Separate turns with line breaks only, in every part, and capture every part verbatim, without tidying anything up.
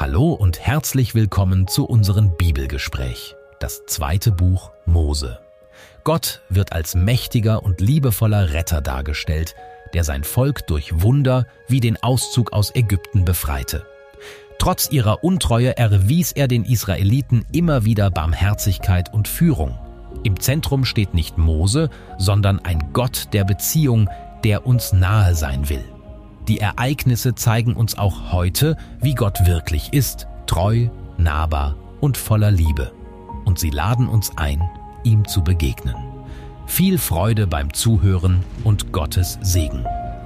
Hallo und herzlich willkommen zu unserem Bibelgespräch, das zweite Buch Mose. Gott wird als mächtiger und liebevoller Retter dargestellt, der sein Volk durch Wunder wie den Auszug aus Ägypten befreite. Trotz ihrer Untreue erwies er den Israeliten immer wieder Barmherzigkeit und Führung. Im Zentrum steht nicht Mose, sondern ein Gott der Beziehung, der uns nahe sein will. Die Ereignisse zeigen uns auch heute, wie Gott wirklich ist, treu, nahbar und voller Liebe. Und sie laden uns ein, ihm zu begegnen. Viel Freude beim Zuhören und Gottes Segen.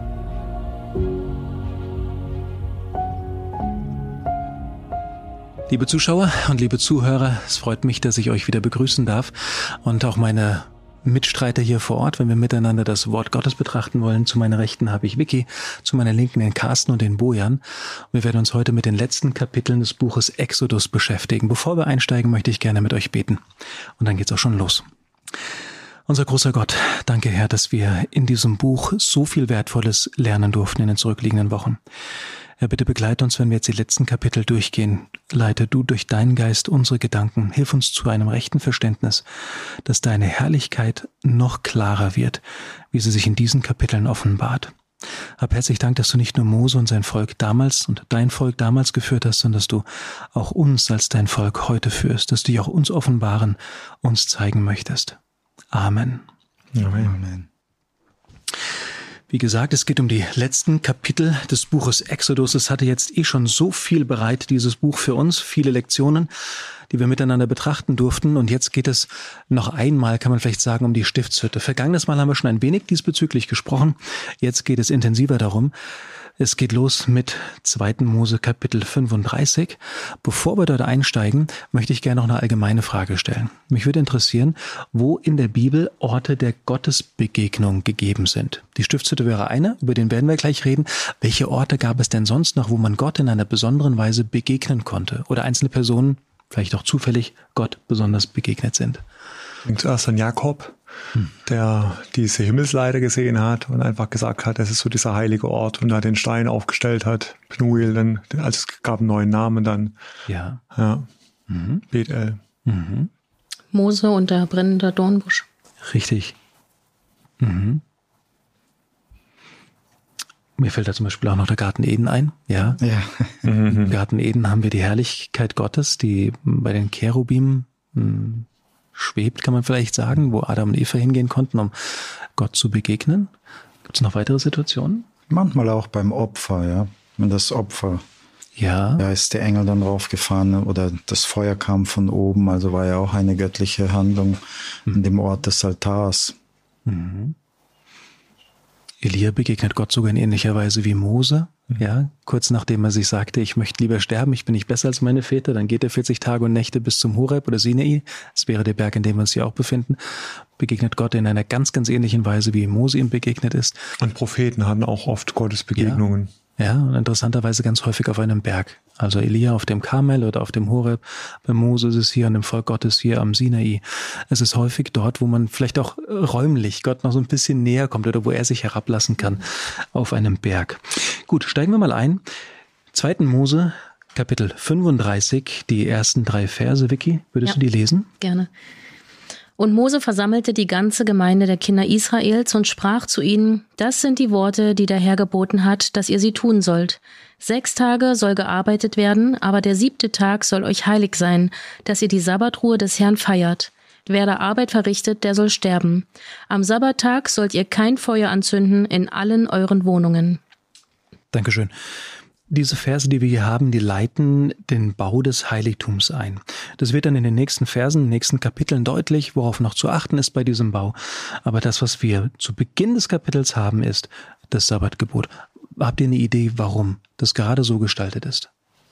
Liebe Zuschauer und liebe Zuhörer, es freut mich, dass ich euch wieder begrüßen darf und auch meine Mitstreiter hier vor Ort, wenn wir miteinander das Wort Gottes betrachten wollen. Zu meiner Rechten habe ich Vicky, zu meiner Linken den Carsten und den Bojan. Wir werden uns heute mit den letzten Kapiteln des Buches Exodus beschäftigen. Bevor wir einsteigen, möchte ich gerne mit euch beten. Und dann geht's auch schon los. Unser großer Gott, danke Herr, dass wir in diesem Buch so viel Wertvolles lernen durften in den zurückliegenden Wochen. Herr, bitte begleite uns, wenn wir jetzt die letzten Kapitel durchgehen. Leite du durch deinen Geist unsere Gedanken. Hilf uns zu einem rechten Verständnis, dass deine Herrlichkeit noch klarer wird, wie sie sich in diesen Kapiteln offenbart. Hab herzlich Dank, dass du nicht nur Mose und sein Volk damals und dein Volk damals geführt hast, sondern dass du auch uns als dein Volk heute führst, dass du dich auch uns offenbaren, uns zeigen möchtest. Amen.
Amen. Amen.
Wie gesagt, es geht um die letzten Kapitel des Buches Exodus. Es hatte jetzt eh schon so viel bereit, dieses Buch für uns, viele Lektionen, die wir miteinander betrachten durften. Und jetzt geht es noch einmal, kann man vielleicht sagen, um die Stiftshütte. Vergangenes Mal haben wir schon ein wenig diesbezüglich gesprochen. Jetzt geht es intensiver darum. Es geht los mit zweiten Mose Kapitel fünfunddreißig. Bevor wir dort einsteigen, möchte ich gerne noch eine allgemeine Frage stellen. Mich würde interessieren, wo in der Bibel Orte der Gottesbegegnung gegeben sind. Die Stiftshütte wäre eine, über den werden wir gleich reden. Welche Orte gab es denn sonst noch, wo man Gott in einer besonderen Weise begegnen konnte? Oder einzelne Personen, vielleicht auch zufällig, Gott besonders begegnet sind?
Und zuerst an Jakob, hm. der diese Himmelsleiter gesehen hat und einfach gesagt hat, das ist so dieser heilige Ort und da den Stein aufgestellt hat. Pnuel, dann, also es gab einen neuen Namen dann.
Ja.
Ja.
Mhm.
Bethel.
Mhm.
Mose und der brennende Dornbusch.
Richtig. Mhm. Mir fällt da zum Beispiel auch noch der Garten Eden ein. Ja.
Ja.
Im Garten Eden haben wir die Herrlichkeit Gottes, die bei den Cherubim mh, schwebt, kann man vielleicht sagen, wo Adam und Eva hingehen konnten, um Gott zu begegnen. Gibt es noch weitere Situationen?
Manchmal auch beim Opfer, ja. Wenn das Opfer,
ja,
ja, ist der Engel dann raufgefahren oder das Feuer kam von oben, also war ja auch eine göttliche Handlung mhm. in dem Ort des Altars.
Mhm. Elia begegnet Gott sogar in ähnlicher Weise wie Mose. Ja, kurz nachdem er sich sagte, ich möchte lieber sterben, ich bin nicht besser als meine Väter, dann geht er vierzig Tage und Nächte bis zum Horeb oder Sinai, das wäre der Berg, in dem wir uns hier auch befinden, begegnet Gott in einer ganz, ganz ähnlichen Weise, wie Mose ihm begegnet ist.
Und Propheten hatten auch oft Gottesbegegnungen.
Ja. Ja, und interessanterweise ganz häufig auf einem Berg. Also Elia auf dem Karmel oder auf dem Horeb, bei Mose ist es hier und dem Volk Gottes hier am Sinai. Es ist häufig dort, wo man vielleicht auch räumlich Gott noch so ein bisschen näher kommt oder wo er sich herablassen kann auf einem Berg. Gut, steigen wir mal ein. zweiten Mose, Kapitel fünfunddreißig, die ersten drei Verse. Vicky, würdest
ja,
du die lesen?
Gerne. Und Mose versammelte die ganze Gemeinde der Kinder Israels und sprach zu ihnen, das sind die Worte, die der Herr geboten hat, dass ihr sie tun sollt. Sechs Tage soll gearbeitet werden, aber der siebte Tag soll euch heilig sein, dass ihr die Sabbatruhe des Herrn feiert. Wer da Arbeit verrichtet, der soll sterben. Am Sabbattag sollt ihr kein Feuer anzünden in allen euren Wohnungen.
Dankeschön. Diese Verse, die wir hier haben, die leiten den Bau des Heiligtums ein. Das wird dann in den nächsten Versen, in den nächsten Kapiteln deutlich, worauf noch zu achten ist bei diesem Bau. Aber das, was wir zu Beginn des Kapitels haben, ist das Sabbatgebot. Habt ihr eine Idee, warum das gerade so gestaltet ist?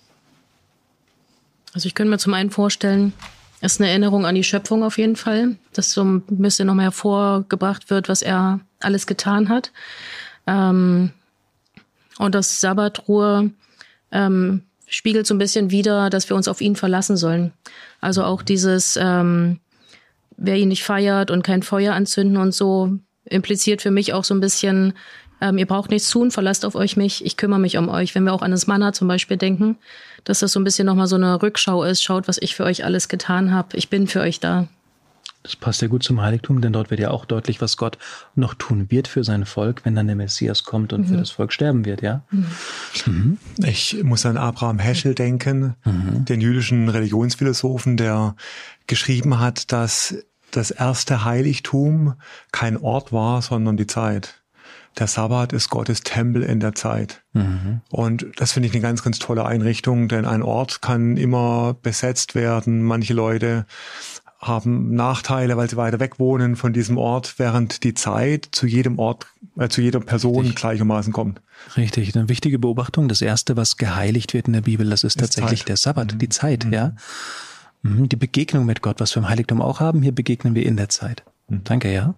Also ich könnte mir zum einen vorstellen, es ist eine Erinnerung an die Schöpfung auf jeden Fall, dass so ein bisschen nochmal hervorgebracht wird, was er alles getan hat. Ähm, Und das Sabbatruhe ähm, spiegelt so ein bisschen wider, dass wir uns auf ihn verlassen sollen. Also auch dieses, ähm, wer ihn nicht feiert und kein Feuer anzünden und so, impliziert für mich auch so ein bisschen, ähm, ihr braucht nichts tun, verlasst auf euch mich, ich kümmere mich um euch. Wenn wir auch an das Manna zum Beispiel denken, dass das so ein bisschen nochmal so eine Rückschau ist, schaut, was ich für euch alles getan habe, ich bin für euch da.
Das passt ja gut zum Heiligtum, denn dort wird ja auch deutlich, was Gott noch tun wird für sein Volk, wenn dann der Messias kommt und mhm. für das Volk sterben wird, ja?
Mhm. Mhm. Ich muss an Abraham Heschel denken, mhm. den jüdischen Religionsphilosophen, der geschrieben hat, dass das erste Heiligtum kein Ort war, sondern die Zeit. Der Sabbat ist Gottes Tempel in der Zeit. Mhm. Und das finde ich eine ganz, ganz tolle Einrichtung, denn ein Ort kann immer besetzt werden. Manche Leute haben Nachteile, weil sie weiter weg wohnen von diesem Ort, während die Zeit zu jedem Ort, äh, zu jeder Person Richtig. gleichermaßen kommt.
Richtig, eine wichtige Beobachtung. Das Erste, was geheiligt wird in der Bibel, das ist, ist tatsächlich Zeit. Der Sabbat, mhm. die Zeit, mhm. ja. Mhm. Die Begegnung mit Gott, was wir im Heiligtum auch haben, hier begegnen wir in der Zeit. Mhm. Danke, ja.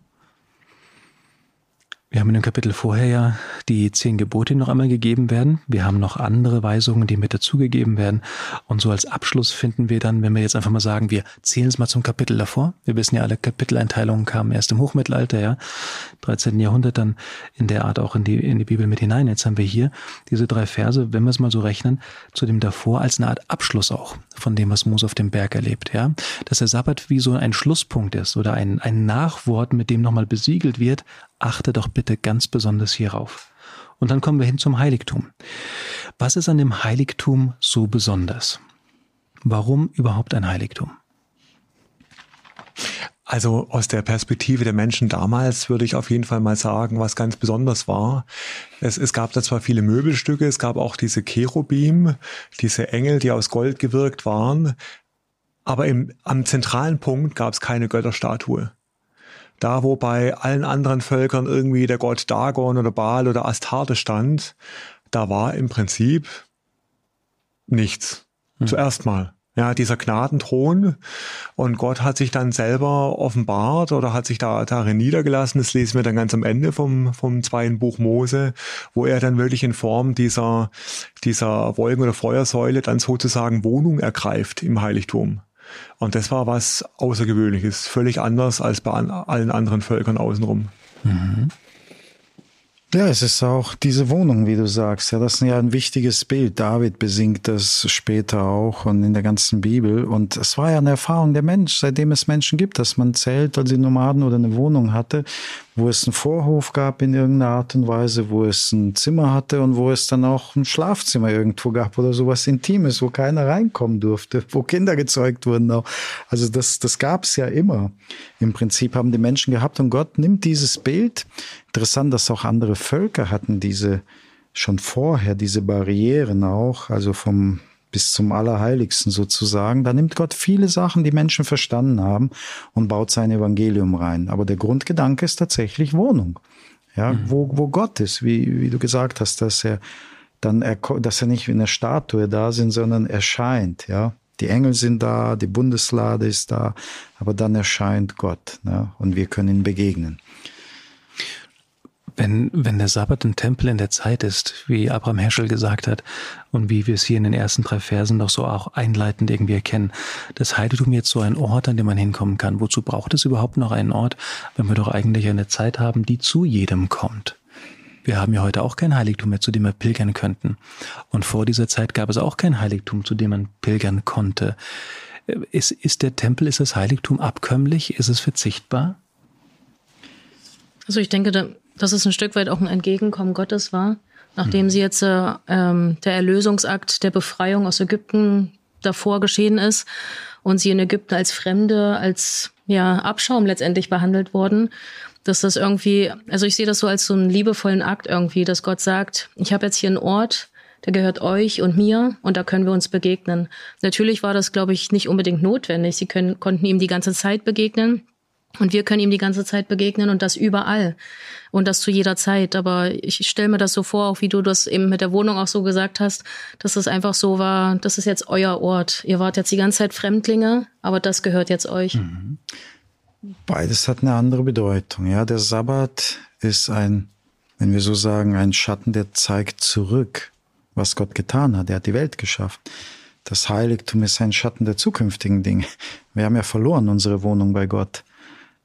Wir haben in dem Kapitel vorher ja die zehn Gebote, die noch einmal gegeben werden. Wir haben noch andere Weisungen, die mit dazugegeben werden. Und so als Abschluss finden wir dann, wenn wir jetzt einfach mal sagen, wir zählen es mal zum Kapitel davor. Wir wissen ja, alle Kapiteleinteilungen kamen erst im Hochmittelalter, ja, dreizehnten Jahrhundert dann in der Art auch in die, in die Bibel mit hinein. Jetzt haben wir hier diese drei Verse, wenn wir es mal so rechnen, zu dem davor als eine Art Abschluss auch von dem, was Mose auf dem Berg erlebt, ja. Dass der Sabbat wie so ein Schlusspunkt ist oder ein, ein Nachwort, mit dem nochmal besiegelt wird. Achte doch bitte ganz besonders hierauf. Und dann kommen wir hin zum Heiligtum. Was ist an dem Heiligtum so besonders? Warum überhaupt ein Heiligtum?
Also aus der Perspektive der Menschen damals würde ich auf jeden Fall mal sagen, was ganz besonders war. Es, es gab da zwar viele Möbelstücke, es gab auch diese Cherubim, diese Engel, die aus Gold gewirkt waren, aber im, am zentralen Punkt gab es keine Götterstatue. Da, wo bei allen anderen Völkern irgendwie der Gott Dagon oder Baal oder Astarte stand, da war im Prinzip nichts. Hm. Zuerst mal. Ja, dieser Gnadenthron. Und Gott hat sich dann selber offenbart oder hat sich da darin niedergelassen. Das lesen wir dann ganz am Ende vom, vom zweiten Buch Mose, wo er dann wirklich in Form dieser, dieser Wolken- oder Feuersäule dann sozusagen Wohnung ergreift im Heiligtum. Und das war was Außergewöhnliches, völlig anders als bei an, allen anderen Völkern außenrum.
Mhm. Ja, es ist auch diese Wohnung, wie du sagst. Ja, das ist ja ein wichtiges Bild. David besingt das später auch und in der ganzen Bibel. Und es war ja eine Erfahrung der Mensch, seitdem es Menschen gibt, dass man Zelt, also Nomaden oder eine Wohnung hatte, wo es einen Vorhof gab in irgendeiner Art und Weise, wo es ein Zimmer hatte und wo es dann auch ein Schlafzimmer irgendwo gab oder sowas Intimes, wo keiner reinkommen durfte, wo Kinder gezeugt wurden auch. Also das, das gab es ja immer. Im Prinzip haben die Menschen gehabt und Gott nimmt dieses Bild. Interessant, dass auch andere Völker hatten diese schon vorher, diese Barrieren auch, also vom bis zum Allerheiligsten sozusagen. Da nimmt Gott viele Sachen, die Menschen verstanden haben und baut sein Evangelium rein. Aber der Grundgedanke ist tatsächlich Wohnung. Ja, mhm. wo, wo Gott ist, wie, wie du gesagt hast, dass er dann, er, dass er nicht wie eine Statue da sind, sondern erscheint, ja. Die Engel sind da, die Bundeslade ist da, aber dann erscheint Gott, ne? Und wir können ihm begegnen.
Wenn, wenn der Sabbat ein Tempel in der Zeit ist, wie Abraham Heschel gesagt hat und wie wir es hier in den ersten drei Versen doch so auch einleitend irgendwie erkennen, das Heiligtum jetzt so ein Ort, an dem man hinkommen kann. Wozu braucht es überhaupt noch einen Ort, wenn wir doch eigentlich eine Zeit haben, die zu jedem kommt? Wir haben ja heute auch kein Heiligtum mehr, zu dem wir pilgern könnten. Und vor dieser Zeit gab es auch kein Heiligtum, zu dem man pilgern konnte. Ist, ist der Tempel, ist das Heiligtum abkömmlich? Ist es verzichtbar?
Also ich denke, da dass es ein Stück weit auch ein Entgegenkommen Gottes war, nachdem mhm. sie jetzt äh, ähm, der Erlösungsakt der Befreiung aus Ägypten davor geschehen ist und sie in Ägypten als Fremde, als ja Abschaum letztendlich behandelt wurden, dass das irgendwie, also ich sehe das so als so einen liebevollen Akt irgendwie, dass Gott sagt, ich habe jetzt hier einen Ort, der gehört euch und mir und da können wir uns begegnen. Natürlich war das, glaube ich, nicht unbedingt notwendig. Sie können, konnten ihm die ganze Zeit begegnen. Und wir können ihm die ganze Zeit begegnen und das überall und das zu jeder Zeit. Aber ich stelle mir das so vor, auch wie du das eben mit der Wohnung auch so gesagt hast, dass es einfach so war, das ist jetzt euer Ort. Ihr wart jetzt die ganze Zeit Fremdlinge, aber das gehört jetzt euch.
Mhm. Beides hat eine andere Bedeutung. Ja, der Sabbat ist ein, wenn wir so sagen, ein Schatten, der zeigt zurück, was Gott getan hat. Er hat die Welt geschaffen. Das Heiligtum ist ein Schatten der zukünftigen Dinge. Wir haben ja verloren unsere Wohnung bei Gott.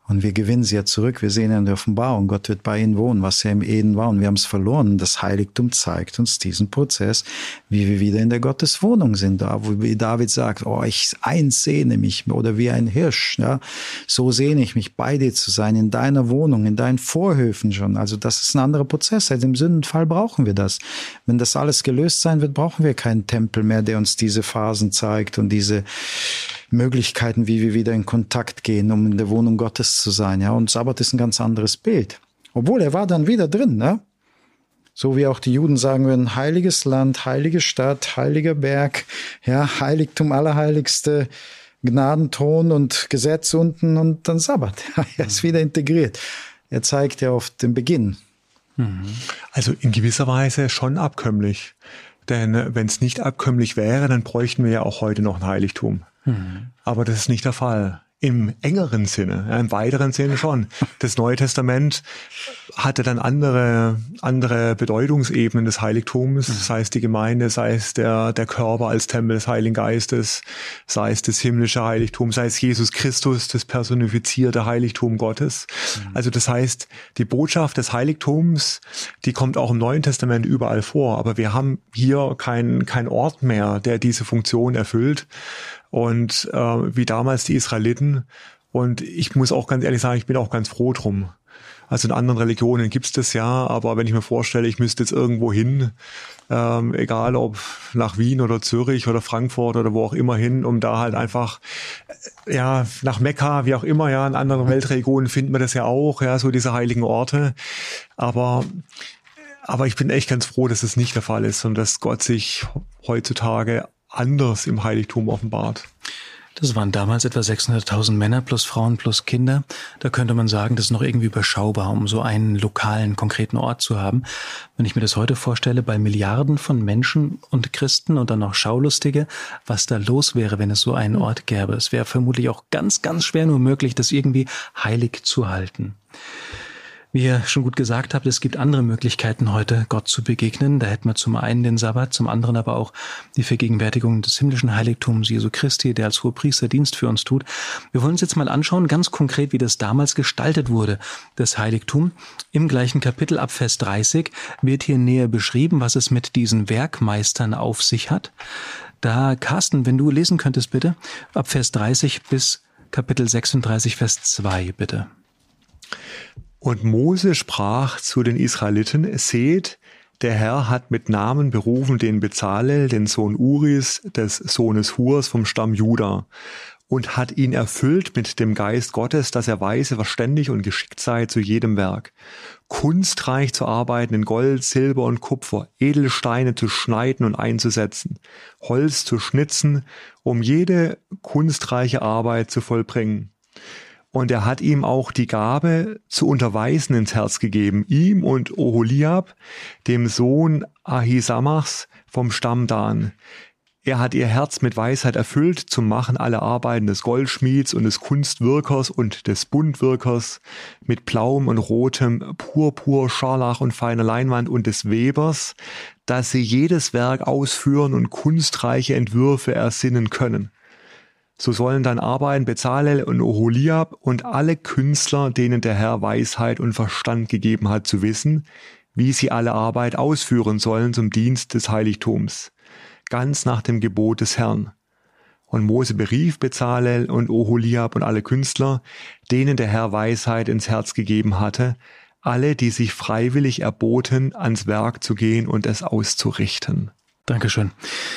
Und wir gewinnen sie ja zurück. Wir sehen ja in der Offenbarung, Gott wird bei ihnen wohnen, was ja im Eden war. Und wir haben es verloren. Das Heiligtum zeigt uns diesen Prozess, wie wir wieder in der Gotteswohnung sind. Da, wo David sagt, oh, ich eins sehne mich, oder wie ein Hirsch. Ja, so sehne ich mich, bei dir zu sein, in deiner Wohnung, in deinen Vorhöfen schon. Also das ist ein anderer Prozess. Seit dem Sündenfall brauchen wir das. Wenn das alles gelöst sein wird, brauchen wir keinen Tempel mehr, der uns diese Phasen zeigt und diese Möglichkeiten, wie wir wieder in Kontakt gehen, um in der Wohnung Gottes zu sein. Ja, und Sabbat ist ein ganz anderes Bild. Obwohl, er war dann wieder drin, ne? So wie auch die Juden sagen würden, heiliges Land, heilige Stadt, heiliger Berg, ja, Heiligtum, Allerheiligste, Gnadenthron und Gesetz unten und dann Sabbat. Er ist wieder integriert. Er zeigt ja auf den Beginn.
Also in gewisser Weise schon abkömmlich. Denn wenn es nicht abkömmlich wäre, dann bräuchten wir ja auch heute noch ein Heiligtum. Mhm. Aber das ist nicht der Fall. Im engeren Sinne, ja, im weiteren Sinne schon. Das Neue Testament hatte dann andere, andere Bedeutungsebenen des Heiligtums, mhm. sei es die Gemeinde, sei es der, der Körper als Tempel des Heiligen Geistes, sei es das himmlische Heiligtum, sei es Jesus Christus, das personifizierte Heiligtum Gottes. Mhm. Also das heißt, die Botschaft des Heiligtums, die kommt auch im Neuen Testament überall vor, aber wir haben hier keinen kein Ort mehr, der diese Funktion erfüllt. Und äh, wie damals die Israeliten. Und ich muss auch ganz ehrlich sagen, ich bin auch ganz froh drum. Also in anderen Religionen gibt's das ja, aber wenn ich mir vorstelle, ich müsste jetzt irgendwo hin, ähm, egal ob nach Wien oder Zürich oder Frankfurt oder wo auch immer hin, um da halt einfach, äh, ja, nach Mekka, wie auch immer, ja, in anderen Weltregionen finden wir das ja auch, ja, so diese heiligen Orte. Aber aber ich bin echt ganz froh, dass es nicht der Fall ist und dass Gott sich heutzutage anders im Heiligtum offenbart.
Das waren damals etwa sechshunderttausend Männer plus Frauen plus Kinder. Da könnte man sagen, das ist noch irgendwie überschaubar, um so einen lokalen, konkreten Ort zu haben. Wenn ich mir das heute vorstelle, bei Milliarden von Menschen und Christen und dann noch Schaulustige, was da los wäre, wenn es so einen Ort gäbe. Es wäre vermutlich auch ganz, ganz schwer nur möglich, das irgendwie heilig zu halten. Wie ihr schon gut gesagt habt, es gibt andere Möglichkeiten, heute Gott zu begegnen. Da hätten wir zum einen den Sabbat, zum anderen aber auch die Vergegenwärtigung des himmlischen Heiligtums Jesu Christi, der als Hohepriester Dienst für uns tut. Wir wollen uns jetzt mal anschauen, ganz konkret, wie das damals gestaltet wurde, das Heiligtum. Im gleichen Kapitel ab Vers dreißig wird hier näher beschrieben, was es mit diesen Werkmeistern auf sich hat. Da, Carsten, wenn du lesen könntest, bitte, ab Vers dreißig bis Kapitel sechsunddreißig, Vers zwei, bitte.
Und Mose sprach zu den Israeliten, seht, der Herr hat mit Namen berufen den Bezalel, den Sohn Uris, des Sohnes Hurs vom Stamm Juda, und hat ihn erfüllt mit dem Geist Gottes, dass er weise, verständig und geschickt sei zu jedem Werk, kunstreich zu arbeiten in Gold, Silber und Kupfer, Edelsteine zu schneiden und einzusetzen, Holz zu schnitzen, um jede kunstreiche Arbeit zu vollbringen. Und er hat ihm auch die Gabe zu unterweisen ins Herz gegeben, ihm und Oholiab, dem Sohn Ahisamachs vom Stamm Dan. Er hat ihr Herz mit Weisheit erfüllt, zum Machen aller Arbeiten des Goldschmieds und des Kunstwirkers und des Buntwirkers, mit blauem und rotem Purpur, Scharlach und feiner Leinwand und des Webers, dass sie jedes Werk ausführen und kunstreiche Entwürfe ersinnen können. So sollen dann arbeiten Bezalel und Oholiab und alle Künstler, denen der Herr Weisheit und Verstand gegeben hat, zu wissen, wie sie alle Arbeit ausführen sollen zum Dienst des Heiligtums, ganz nach dem Gebot des Herrn. Und Mose berief Bezalel und Oholiab und alle Künstler, denen der Herr Weisheit ins Herz gegeben hatte, alle, die sich freiwillig erboten, ans Werk zu gehen und es auszurichten.
Dankeschön.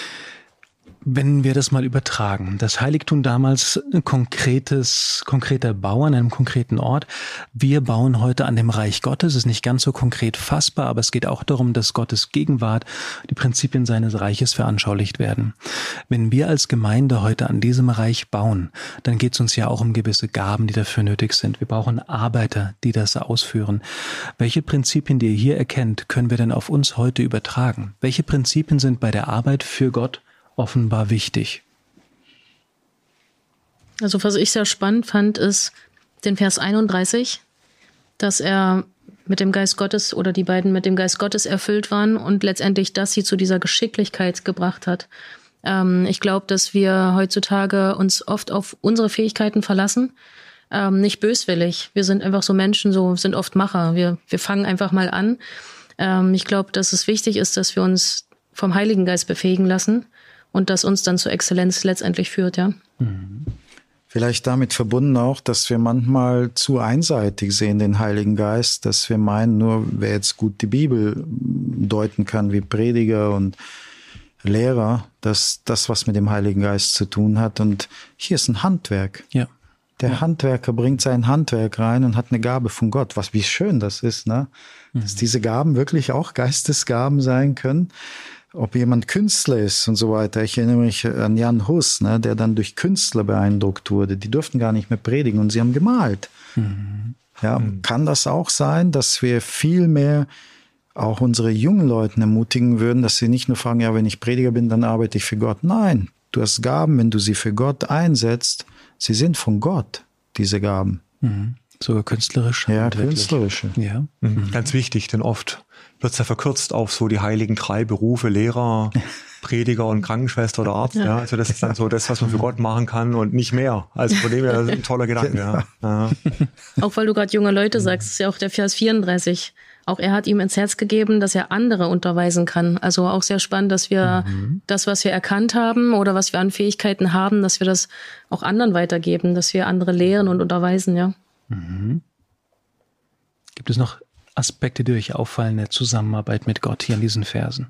Wenn wir das mal übertragen, das Heiligtum damals ein konkretes, konkreter Bau an einem konkreten Ort. Wir bauen heute an dem Reich Gottes, ist nicht ganz so konkret fassbar, aber es geht auch darum, dass Gottes Gegenwart, die Prinzipien seines Reiches veranschaulicht werden. Wenn wir als Gemeinde heute an diesem Reich bauen, dann geht es uns ja auch um gewisse Gaben, die dafür nötig sind. Wir brauchen Arbeiter, die das ausführen. Welche Prinzipien, die ihr hier erkennt, können wir denn auf uns heute übertragen? Welche Prinzipien sind bei der Arbeit für Gott offenbar wichtig?
Also was ich sehr spannend fand, ist den Vers einunddreißig, dass er mit dem Geist Gottes oder die beiden mit dem Geist Gottes erfüllt waren und letztendlich das sie zu dieser Geschicklichkeit gebracht hat. Ähm, ich glaube, dass wir heutzutage uns oft auf unsere Fähigkeiten verlassen, ähm, nicht böswillig. Wir sind einfach so Menschen, so sind oft Macher. Wir, wir fangen einfach mal an. Ähm, ich glaube, dass es wichtig ist, dass wir uns vom Heiligen Geist befähigen lassen und das uns dann zur Exzellenz letztendlich führt, ja.
Mhm. Vielleicht damit verbunden auch, dass wir manchmal zu einseitig sehen, den Heiligen Geist, dass wir meinen, nur wer jetzt gut die Bibel deuten kann, wie Prediger und Lehrer, dass das was mit dem Heiligen Geist zu tun hat. Und hier ist ein Handwerk.
Ja.
Der
ja.
Handwerker bringt sein Handwerk rein und hat eine Gabe von Gott. Was, wie schön das ist, ne? Mhm. Dass diese Gaben wirklich auch Geistesgaben sein können. Ob jemand Künstler ist und so weiter. Ich erinnere mich an Jan Hus, ne, der dann durch Künstler beeindruckt wurde. Die durften gar nicht mehr predigen und sie haben gemalt. Mhm. Ja, mhm. Kann das auch sein, dass wir viel mehr auch unsere jungen Leute ermutigen würden, dass sie nicht nur fragen, ja, wenn ich Prediger bin, dann arbeite ich für Gott. Nein, du hast Gaben, wenn du sie für Gott einsetzt, sie sind von Gott, diese Gaben.
Mhm. Sogar künstlerische.
Ja, künstlerische.
Ja.
Mhm. Ganz wichtig, denn oft wird es ja verkürzt auf so die heiligen drei Berufe, Lehrer, Prediger und Krankenschwester oder Arzt. Ja. Ja. Also das ist dann so das, was man für Gott machen kann und nicht mehr. Also von dem her, das ist ein toller Gedanke. Ja. Ja.
Auch weil du gerade junge Leute sagst, ist ja auch der Vers vierunddreißig. Auch er hat ihm ins Herz gegeben, dass er andere unterweisen kann. Also auch sehr spannend, dass wir mhm. das, was wir erkannt haben oder was wir an Fähigkeiten haben, dass wir das auch anderen weitergeben, dass wir andere lehren und unterweisen, ja.
Mhm. Gibt es noch Aspekte, die euch auffallen in der Zusammenarbeit mit Gott hier in diesen Versen?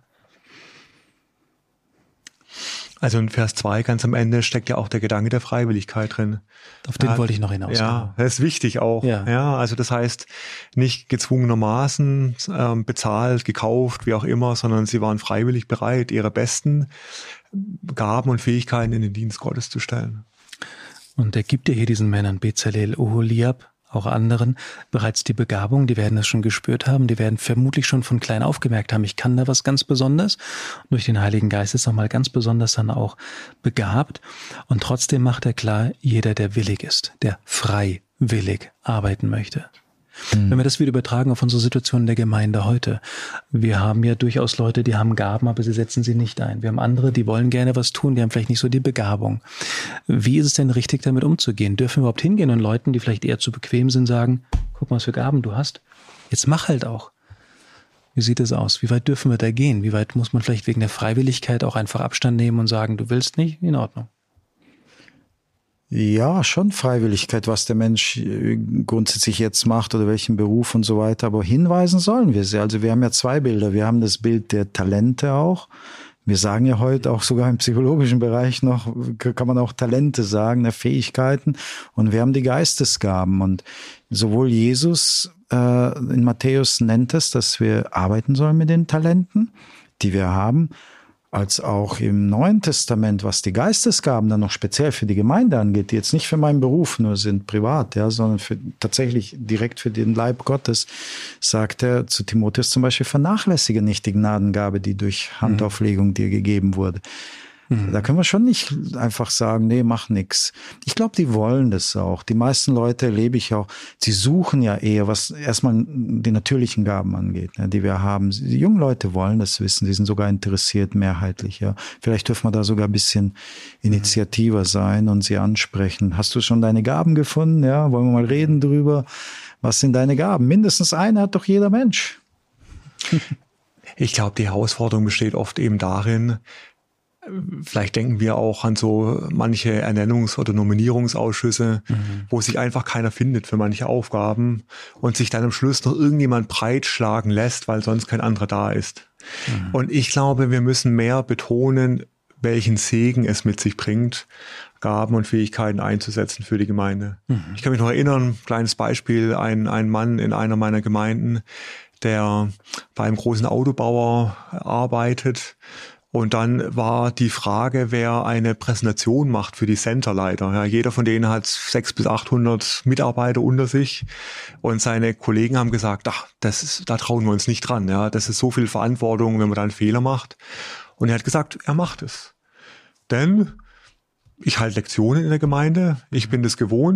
Also in Vers zwei ganz am Ende steckt ja auch der Gedanke der Freiwilligkeit drin.
Auf den
ja,
wollte ich noch hinaus.
Ja, das ist wichtig auch. Ja. ja, also das heißt nicht gezwungenermaßen ähm, bezahlt, gekauft, wie auch immer, sondern sie waren freiwillig bereit, ihre besten Gaben und Fähigkeiten in den Dienst Gottes zu stellen.
Und er gibt ja hier diesen Männern Bezalel, Oholiab, auch anderen, bereits die Begabung, die werden es schon gespürt haben, die werden vermutlich schon von klein auf gemerkt haben, ich kann da was ganz Besonderes. Und durch den Heiligen Geist ist nochmal ganz besonders dann auch begabt. Und trotzdem macht er klar, jeder, der willig ist, der freiwillig arbeiten möchte. Mhm. Wenn wir das wieder übertragen auf unsere Situation in der Gemeinde heute. Wir haben ja durchaus Leute, die haben Gaben, aber sie setzen sie nicht ein. Wir haben andere, die wollen gerne was tun, die haben vielleicht nicht so die Begabung. Wie ist es denn richtig, damit umzugehen? Dürfen wir überhaupt hingehen und Leuten, die vielleicht eher zu bequem sind, sagen, guck mal, was für Gaben du hast. Jetzt mach halt auch. Wie sieht es aus? Wie weit dürfen wir da gehen? Wie weit muss man vielleicht wegen der Freiwilligkeit auch einfach Abstand nehmen und sagen, du willst nicht? In Ordnung.
Ja, schon Freiwilligkeit, was der Mensch grundsätzlich jetzt macht oder welchen Beruf und so weiter. Aber hinweisen sollen wir sie. Also wir haben ja zwei Bilder. Wir haben das Bild der Talente auch. Wir sagen ja heute auch sogar im psychologischen Bereich noch, kann man auch Talente sagen, Fähigkeiten. Und wir haben die Geistesgaben. Und sowohl Jesus äh, in Matthäus nennt es, dass wir arbeiten sollen mit den Talenten, die wir haben, als auch im Neuen Testament, was die Geistesgaben dann noch speziell für die Gemeinde angeht, die jetzt nicht für meinen Beruf nur sind, privat, ja, sondern für, tatsächlich direkt für den Leib Gottes, sagt er zu Timotheus zum Beispiel, vernachlässige nicht die Gnadengabe, die durch Handauflegung mhm. dir gegeben wurde. Da können wir schon nicht einfach sagen, nee, mach nix. Ich glaube, die wollen das auch. Die meisten Leute erlebe ich auch, sie suchen ja eher, was erstmal die natürlichen Gaben angeht, ne, die wir haben. Die jungen Leute wollen das wissen, sie sind sogar interessiert, mehrheitlich. Ja. Vielleicht dürfen wir da sogar ein bisschen initiativer sein und sie ansprechen. Hast du schon deine Gaben gefunden? Ja, wollen wir mal reden drüber? Was sind deine Gaben? Mindestens eine hat doch jeder Mensch.
Ich glaube, die Herausforderung besteht oft eben darin, vielleicht denken wir auch an so manche Ernennungs- oder Nominierungsausschüsse, mhm. wo sich einfach keiner findet für manche Aufgaben und sich dann am Schluss noch irgendjemand breitschlagen lässt, weil sonst kein anderer da ist. Mhm. Und ich glaube, wir müssen mehr betonen, welchen Segen es mit sich bringt, Gaben und Fähigkeiten einzusetzen für die Gemeinde. Mhm. Ich kann mich noch erinnern, kleines Beispiel, ein, ein Mann in einer meiner Gemeinden, der bei einem großen Autobauer arbeitet. Und dann war die Frage, wer eine Präsentation macht für die Centerleiter. Ja, jeder von denen hat sechshundert bis achthundert Mitarbeiter unter sich. Und seine Kollegen haben gesagt, ach, das ist, da trauen wir uns nicht dran. Ja, das ist so viel Verantwortung, wenn man da einen Fehler macht. Und er hat gesagt, er macht es. Denn ich halte Lektionen in der Gemeinde. Ich bin das gewohnt.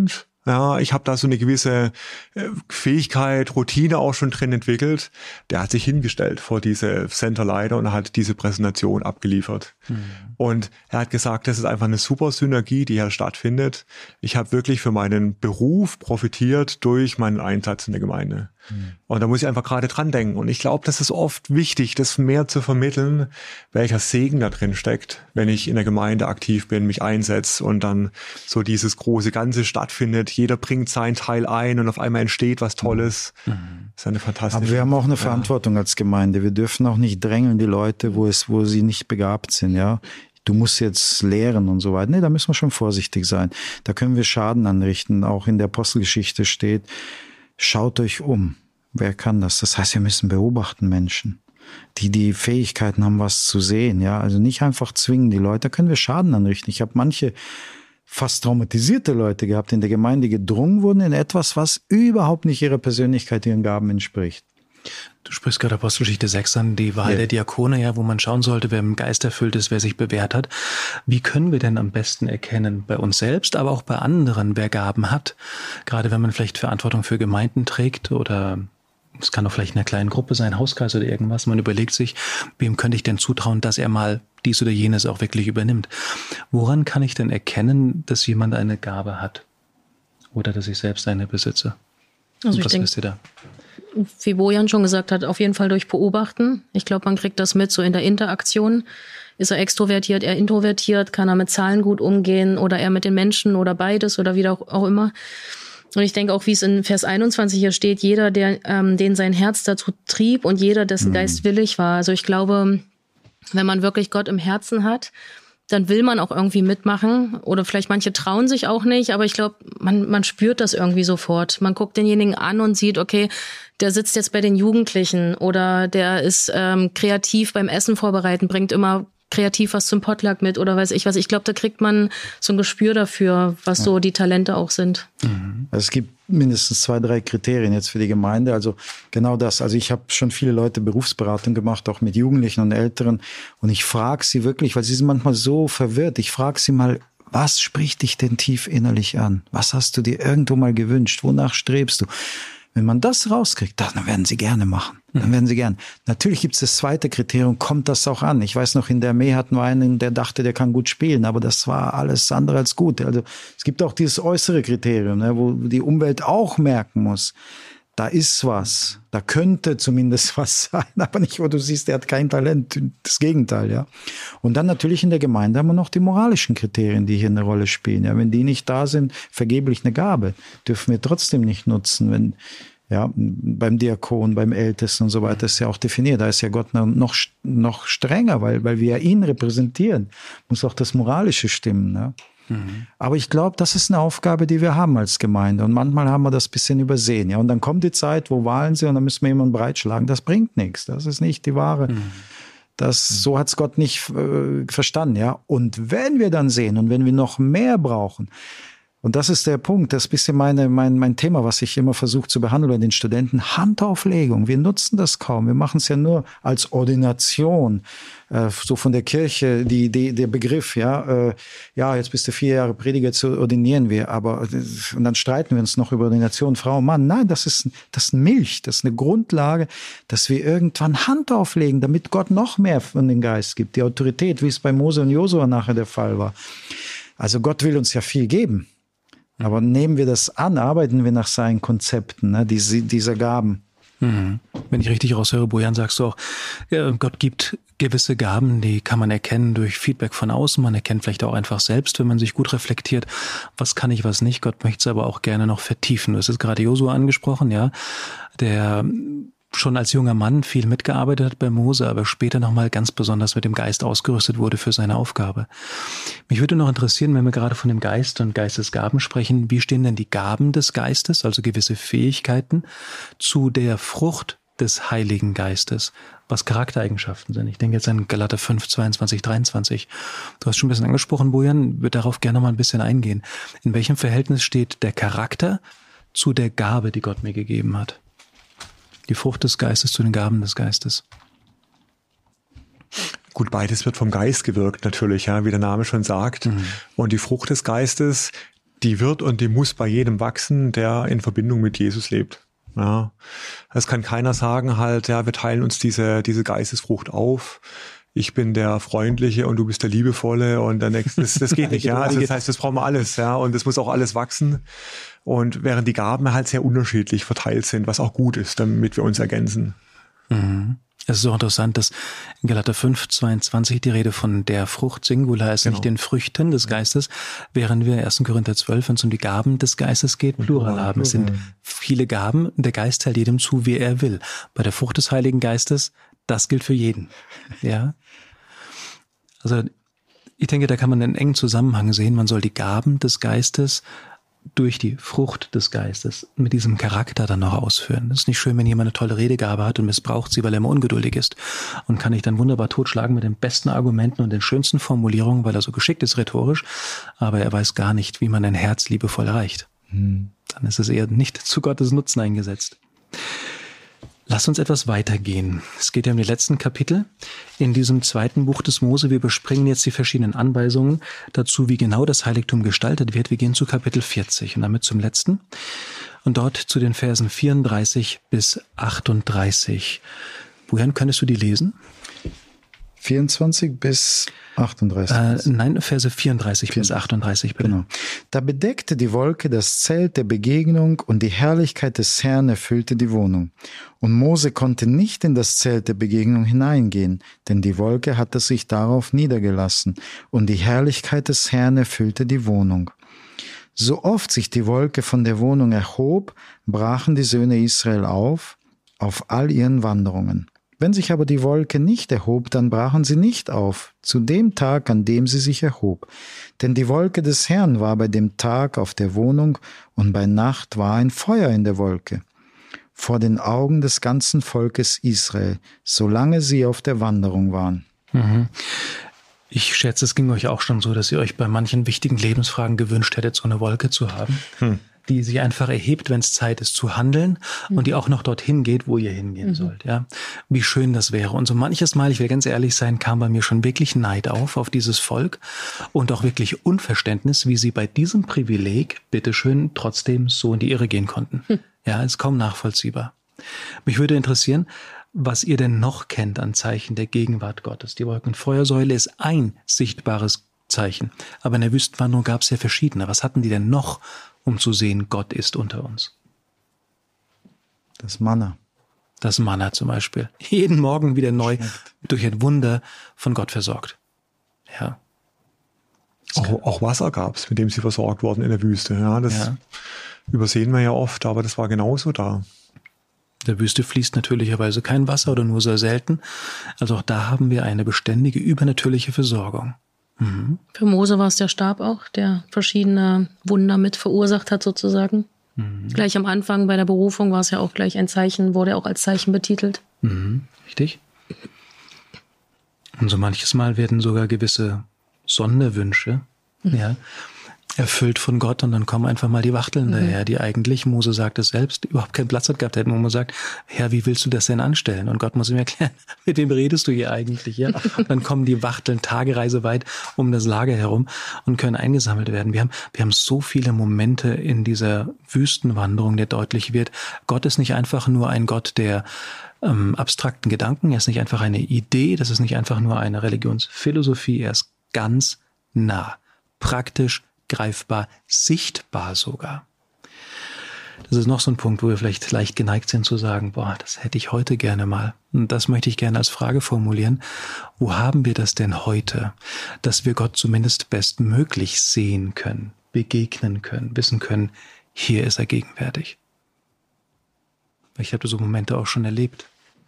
Ja, ich habe da so eine gewisse Fähigkeit, Routine auch schon drin entwickelt. Der hat sich hingestellt vor diese Centerleiter und hat diese Präsentation abgeliefert. Mhm. Und er hat gesagt, das ist einfach eine super Synergie, die hier stattfindet. Ich habe wirklich für meinen Beruf profitiert durch meinen Einsatz in der Gemeinde. Mhm. Und da muss ich einfach gerade dran denken. Und ich glaube, das ist oft wichtig, das mehr zu vermitteln, welcher Segen da drin steckt, wenn ich in der Gemeinde aktiv bin, mich einsetze und dann so dieses große Ganze stattfindet. Jeder bringt seinen Teil ein und auf einmal entsteht was Tolles. Mhm. Das ist eine fantastische.
Aber wir haben auch eine Verantwortung ja. als Gemeinde. Wir dürfen auch nicht drängeln die Leute, wo es, wo sie nicht begabt sind, ja. Du musst jetzt lehren und so weiter. Nee, da müssen wir schon vorsichtig sein. Da können wir Schaden anrichten. Auch in der Apostelgeschichte steht, schaut euch um. Wer kann das? Das heißt, wir müssen beobachten Menschen, die die Fähigkeiten haben, was zu sehen. Ja, also nicht einfach zwingen die Leute. Da können wir Schaden anrichten. Ich habe manche fast traumatisierte Leute gehabt in der Gemeinde, die gedrungen wurden in etwas, was überhaupt nicht ihrer Persönlichkeit, ihren Gaben entspricht.
Du sprichst gerade Apostelgeschichte sechs an, die Wahl ja. der Diakone, ja, wo man schauen sollte, wer im Geist erfüllt ist, wer sich bewährt hat. Wie können wir denn am besten erkennen, bei uns selbst, aber auch bei anderen, wer Gaben hat? Gerade wenn man vielleicht Verantwortung für Gemeinden trägt oder es kann auch vielleicht in einer kleinen Gruppe sein, Hauskreis oder irgendwas. Man überlegt sich, wem könnte ich denn zutrauen, dass er mal dies oder jenes auch wirklich übernimmt. Woran kann ich denn erkennen, dass jemand eine Gabe hat? Oder dass ich selbst eine besitze?
Also
Und was
ich
wisst ihr da?
Wie Bojan schon gesagt hat, auf jeden Fall durch Beobachten. Ich glaube, man kriegt das mit so in der Interaktion. Ist er extrovertiert, eher introvertiert? Kann er mit Zahlen gut umgehen oder eher mit den Menschen oder beides oder wie auch immer? Und ich denke auch, wie es in Vers einundzwanzig hier steht, jeder, der ähm, den sein Herz dazu trieb und jeder, dessen mhm. Geist willig war. Also ich glaube, wenn man wirklich Gott im Herzen hat, dann will man auch irgendwie mitmachen. Oder vielleicht manche trauen sich auch nicht, aber ich glaube, man, man spürt das irgendwie sofort. Man guckt denjenigen an und sieht, okay, der sitzt jetzt bei den Jugendlichen oder der ist ähm, kreativ beim Essen vorbereiten, bringt immer kreativ was zum Potluck mit oder weiß ich was. Ich glaube, da kriegt man so ein Gespür dafür, was ja. so die Talente auch sind.
Mhm. Also es gibt mindestens zwei, drei Kriterien jetzt für die Gemeinde. Also genau das. Also ich habe schon viele Leute Berufsberatung gemacht, auch mit Jugendlichen und Älteren. Und ich frage sie wirklich, weil sie sind manchmal so verwirrt. Ich frage sie mal, was spricht dich denn tief innerlich an? Was hast du dir irgendwo mal gewünscht? Wonach strebst du? Wenn man das rauskriegt, dann werden sie gerne machen. Dann werden sie gerne. Natürlich gibt es das zweite Kriterium, kommt das auch an. Ich weiß noch, in der Armee hatten wir einen, der dachte, der kann gut spielen, aber das war alles andere als gut. Also es gibt auch dieses äußere Kriterium, ne, wo die Umwelt auch merken muss, da ist was, da könnte zumindest was sein, aber nicht, wo du siehst, der hat kein Talent, das Gegenteil, ja. Und dann natürlich in der Gemeinde haben wir noch die moralischen Kriterien, die hier eine Rolle spielen. Ja, wenn die nicht da sind, vergeblich eine Gabe, dürfen wir trotzdem nicht nutzen, wenn ja, beim Diakon, beim Ältesten und so weiter ist ja auch definiert. Da ist ja Gott noch, noch strenger, weil, weil wir ja ihn repräsentieren. Muss auch das Moralische stimmen, ne? Mhm. Aber ich glaube, das ist eine Aufgabe, die wir haben als Gemeinde. Und manchmal haben wir das ein bisschen übersehen. Ja, und dann kommt die Zeit, wo Wahlen sind und dann müssen wir jemanden breitschlagen. Das bringt nichts. Das ist nicht die wahre. Mhm. Das, so hat's Gott nicht äh, verstanden, ja. Und wenn wir dann sehen und wenn wir noch mehr brauchen, und das ist der Punkt, das ist ein bisschen meine, mein, mein Thema, was ich immer versuche zu behandeln bei den Studenten. Handauflegung. Wir nutzen das kaum. Wir machen es ja nur als Ordination. Äh, so von der Kirche, die, die, der Begriff, ja, äh, ja, jetzt bist du vier Jahre Prediger, zu ordinieren wir. Aber, und dann streiten wir uns noch über Ordination, Frau, Mann. Nein, das ist, das ist Milch. Das ist eine Grundlage, dass wir irgendwann Hand auflegen, damit Gott noch mehr von den Geist gibt. Die Autorität, wie es bei Mose und Josua nachher der Fall war. Also Gott will uns ja viel geben. Aber nehmen wir das an, arbeiten wir nach seinen Konzepten, ne, diese, dieser Gaben.
Mhm. Wenn ich richtig raushöre, Bojan, sagst du auch, ja, Gott gibt gewisse Gaben, die kann man erkennen durch Feedback von außen. Man erkennt vielleicht auch einfach selbst, wenn man sich gut reflektiert, was kann ich, was nicht. Gott möchte es aber auch gerne noch vertiefen. Du hast es gerade Josua angesprochen, ja, der schon als junger Mann viel mitgearbeitet hat bei Mose, aber später nochmal ganz besonders mit dem Geist ausgerüstet wurde für seine Aufgabe. Mich würde noch interessieren, wenn wir gerade von dem Geist und Geistesgaben sprechen, wie stehen denn die Gaben des Geistes, also gewisse Fähigkeiten, zu der Frucht des Heiligen Geistes, was Charaktereigenschaften sind? Ich denke jetzt an Galater fünf, zweiundzwanzig, dreiundzwanzig. Du hast schon ein bisschen angesprochen, Bojan, würde darauf gerne mal ein bisschen eingehen. In welchem Verhältnis steht der Charakter zu der Gabe, die Gott mir gegeben hat? Die Frucht des Geistes zu den Gaben des Geistes.
Gut, beides wird vom Geist gewirkt natürlich, ja, wie der Name schon sagt. Mhm. Und die Frucht des Geistes, die wird und die muss bei jedem wachsen, der in Verbindung mit Jesus lebt. Ja, es kann keiner sagen halt, ja, wir teilen uns diese, diese Geistesfrucht auf. Ich bin der Freundliche und du bist der Liebevolle und der Nächste. Das, das geht nicht, ja. Also das heißt, das brauchen wir alles, ja. Und es muss auch alles wachsen. Und während die Gaben halt sehr unterschiedlich verteilt sind, was auch gut ist, damit wir uns ergänzen.
Mhm. Es ist auch interessant, dass in Galater fünf, zweiundzwanzig die Rede von der Frucht Singular ist, genau. Nicht den Früchten des Geistes, während wir in ersten Korinther zwölf, wenn es um die Gaben des Geistes geht, Plural ja, haben. Es sind viele Gaben, der Geist teilt jedem zu, wie er will. Bei der Frucht des Heiligen Geistes, das gilt für jeden. Ja. Also ich denke, da kann man einen engen Zusammenhang sehen. Man soll die Gaben des Geistes durch die Frucht des Geistes mit diesem Charakter dann noch ausführen. Es ist nicht schön, wenn jemand eine tolle Redegabe hat und missbraucht sie, weil er immer ungeduldig ist und kann ich dann wunderbar totschlagen mit den besten Argumenten und den schönsten Formulierungen, weil er so geschickt ist rhetorisch, aber er weiß gar nicht, wie man ein Herz liebevoll erreicht. Hm. Dann ist es eher nicht zu Gottes Nutzen eingesetzt. Lass uns etwas weitergehen. Es geht ja um die letzten Kapitel in diesem zweiten Buch des Mose. Wir überspringen jetzt die verschiedenen Anweisungen dazu, wie genau das Heiligtum gestaltet wird. Wir gehen zu Kapitel vierzig und damit zum letzten. Und dort zu den Versen vierunddreißig bis achtunddreißig. Wohin könntest du die lesen?
vierundzwanzig bis achtunddreißig.
Äh, nein, Verse vierunddreißig bis achtunddreißig, bitte.
Genau. Da bedeckte die Wolke das Zelt der Begegnung und die Herrlichkeit des Herrn erfüllte die Wohnung. Und Mose konnte nicht in das Zelt der Begegnung hineingehen, denn die Wolke hatte sich darauf niedergelassen und die Herrlichkeit des Herrn erfüllte die Wohnung. So oft sich die Wolke von der Wohnung erhob, brachen die Söhne Israel auf, auf all ihren Wanderungen. Wenn sich aber die Wolke nicht erhob, dann brachen sie nicht auf, zu dem Tag, an dem sie sich erhob. Denn die Wolke des Herrn war bei dem Tag auf der Wohnung, und bei Nacht war ein Feuer in der Wolke, vor den Augen des ganzen Volkes Israel, solange sie auf der Wanderung waren.
Mhm. Ich schätze, es ging euch auch schon so, dass ihr euch bei manchen wichtigen Lebensfragen gewünscht hättet, so eine Wolke zu haben. Hm. Die sich einfach erhebt, wenn es Zeit ist zu handeln und die auch noch dorthin geht, wo ihr hingehen mhm. sollt. Ja, wie schön das wäre. Und so manches Mal, ich will ganz ehrlich sein, kam bei mir schon wirklich Neid auf, auf dieses Volk und auch wirklich Unverständnis, wie sie bei diesem Privileg, bitteschön, trotzdem so in die Irre gehen konnten. Mhm. Ja, ist kaum nachvollziehbar. Mich würde interessieren, was ihr denn noch kennt an Zeichen der Gegenwart Gottes. Die Wolkenfeuersäule ist ein sichtbares Zeichen. Aber in der Wüstenwanderung gab es ja verschiedene. Was hatten die denn noch, um zu sehen, Gott ist unter uns?
Das Manna.
Das Manna zum Beispiel. Jeden Morgen wieder neu Schmeckt. Durch ein Wunder von Gott versorgt. Ja.
Auch, auch Wasser gab es, mit dem sie versorgt wurden in der Wüste. Ja, das ja. übersehen wir ja oft, aber das war genauso da.
In der Wüste fließt natürlicherweise kein Wasser oder nur sehr selten. Also auch da haben wir eine beständige, übernatürliche Versorgung.
Mhm. Für Mose war es der Stab auch, der verschiedene Wunder mit verursacht hat sozusagen. Mhm. Gleich am Anfang bei der Berufung war es ja auch gleich ein Zeichen, wurde auch als Zeichen betitelt.
Mhm. Richtig. Und so manches Mal werden sogar gewisse Sonderwünsche mhm. ja, erfüllt von Gott und dann kommen einfach mal die Wachteln mhm. daher, die eigentlich, Mose sagt es selbst, überhaupt keinen Platz hat gehabt. Da hätte Mose gesagt, Herr, wie willst du das denn anstellen? Und Gott muss ihm erklären, mit wem redest du hier eigentlich? Ja? Und dann kommen die Wachteln Tagereise weit um das Lager herum und können eingesammelt werden. Wir haben, wir haben so viele Momente in dieser Wüstenwanderung, der deutlich wird, Gott ist nicht einfach nur ein Gott der ähm, abstrakten Gedanken, er ist nicht einfach eine Idee, das ist nicht einfach nur eine Religionsphilosophie, er ist ganz nah, praktisch, greifbar, sichtbar sogar. Das ist noch so ein Punkt, wo wir vielleicht leicht geneigt sind zu sagen, boah, das hätte ich heute gerne mal. Und das möchte ich gerne als Frage formulieren. Wo haben wir das denn heute, dass wir Gott zumindest bestmöglich sehen können, begegnen können, wissen können, hier ist er gegenwärtig? Ich habe so Momente auch schon erlebt.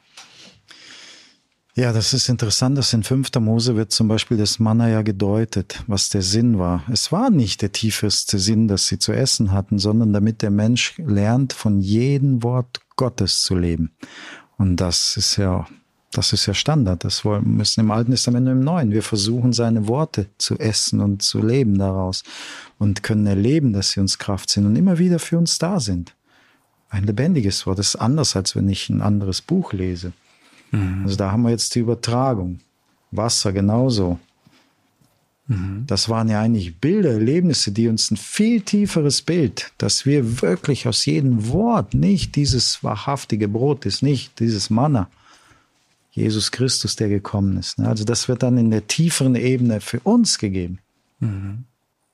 Ja, das ist interessant, dass in fünfter Mose wird zum Beispiel das Manna ja gedeutet, was der Sinn war. Es war nicht der tiefste Sinn, das sie zu essen hatten, sondern damit der Mensch lernt, von jedem Wort Gottes zu leben. Und das ist ja, das ist ja Standard. Das müssen im Alten Testament und im Neuen. Wir versuchen, seine Worte zu essen und zu leben daraus und können erleben, dass sie uns Kraft sind und immer wieder für uns da sind. Ein lebendiges Wort, das ist anders, als wenn ich ein anderes Buch lese. Also da haben wir jetzt die Übertragung. Wasser genauso. Mhm. Das waren ja eigentlich Bilder, Erlebnisse, die uns ein viel tieferes Bild, dass wir wirklich aus jedem Wort, nicht dieses wahrhaftige Brot ist, nicht dieses Manna, Jesus Christus, der gekommen ist. Also das wird dann in der tieferen Ebene für uns gegeben.
Mhm.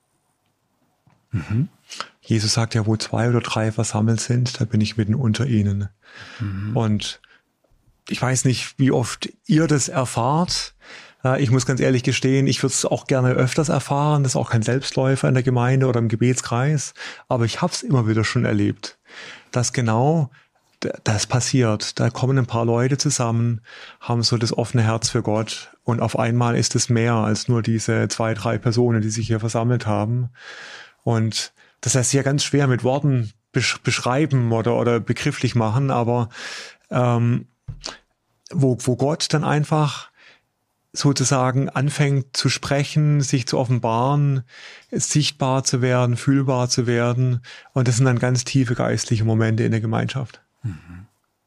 Mhm.
Jesus sagt ja, wo zwei oder drei versammelt sind, da bin ich mitten unter ihnen. Mhm. Und ich weiß nicht, wie oft ihr das erfahrt. Ich muss ganz ehrlich gestehen, ich würde es auch gerne öfters erfahren. Das ist auch kein Selbstläufer in der Gemeinde oder im Gebetskreis. Aber ich habe es immer wieder schon erlebt, dass genau das passiert. Da kommen ein paar Leute zusammen, haben so das offene Herz für Gott. Und auf einmal ist es mehr als nur diese zwei, drei Personen, die sich hier versammelt haben. Und das lässt sich ja ganz schwer mit Worten besch- beschreiben oder, oder begrifflich machen. Aber ähm, wo, wo Gott dann einfach sozusagen anfängt zu sprechen, sich zu offenbaren, sichtbar zu werden, fühlbar zu werden. Und das sind dann ganz tiefe geistliche Momente in der Gemeinschaft.
Mhm.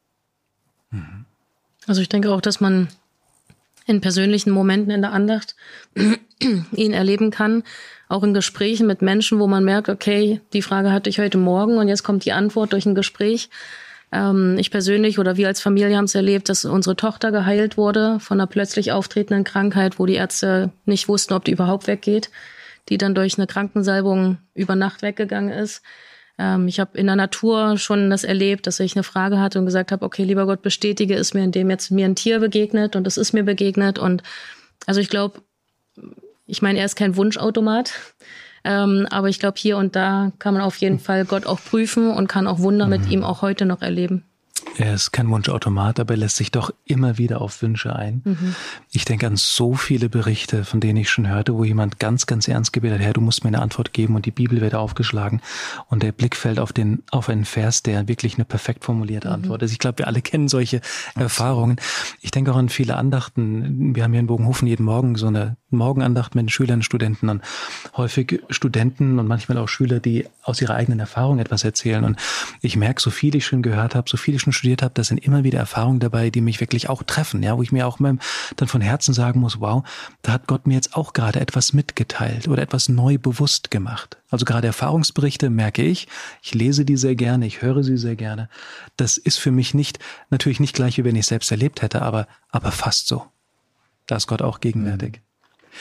Mhm.
Also ich denke auch, dass man in persönlichen Momenten in der Andacht ihn erleben kann, auch in Gesprächen mit Menschen, wo man merkt, okay, die Frage hatte ich heute Morgen und jetzt kommt die Antwort durch ein Gespräch. Ähm, ich persönlich oder wir als Familie haben es erlebt, dass unsere Tochter geheilt wurde von einer plötzlich auftretenden Krankheit, wo die Ärzte nicht wussten, ob die überhaupt weggeht, die dann durch eine Krankensalbung über Nacht weggegangen ist. Ähm, ich habe in der Natur schon das erlebt, dass ich eine Frage hatte und gesagt habe, okay, lieber Gott, bestätige es mir, indem jetzt mir ein Tier begegnet und es ist mir begegnet. Und also ich glaube, ich meine, er ist kein Wunschautomat, ähm, aber ich glaube, hier und da kann man auf jeden Fall Gott auch prüfen und kann auch Wunder mit ihm auch heute noch erleben.
Er ist kein Wunschautomat, aber er lässt sich doch immer wieder auf Wünsche ein. Mhm. Ich denke an so viele Berichte, von denen ich schon hörte, wo jemand ganz, ganz ernst gebetet hat, Herr, du musst mir eine Antwort geben, und die Bibel wird aufgeschlagen und der Blick fällt auf den, auf einen Vers, der wirklich eine perfekt formulierte mhm. Antwort ist. Ich glaube, wir alle kennen solche Absolut. Erfahrungen. Ich denke auch an viele Andachten. Wir haben hier in Bogenhofen jeden Morgen so eine Morgenandacht mit Schülern und Studenten, und häufig Studenten und manchmal auch Schüler, die aus ihrer eigenen Erfahrung etwas erzählen. Und ich merke, so viel ich schon gehört habe, so viel ich schon studiert habe, da sind immer wieder Erfahrungen dabei, die mich wirklich auch treffen, ja, wo ich mir auch mal dann von Herzen sagen muss, wow, da hat Gott mir jetzt auch gerade etwas mitgeteilt oder etwas neu bewusst gemacht. Also gerade Erfahrungsberichte merke ich, ich lese die sehr gerne, ich höre sie sehr gerne. Das ist für mich nicht, natürlich nicht gleich, wie wenn ich es selbst erlebt hätte, aber, aber fast so. Da ist Gott auch gegenwärtig. Mhm.